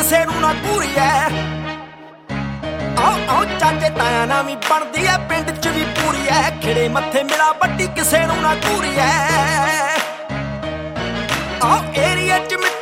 ਕਿਸੇ ਨੂੰ ਨਾ ਘੂਰੀਐ। ਆਓ ਚਾਚੇ ਤਾਇਆ ਨਾ ਵੀ ਬਣਦੀ ਐ ਪਿੰਡ ਚ ਵੀ ਪੂਰੀ ਐ। ਖਿੜੇ ਮੱਥੇ ਮਿਲਾ ਵੱਡੀ ਕਿਸੇ ਨੂੰ ਨਾ ਘੂਰੀਐ। ਏਰੀਏ ਚ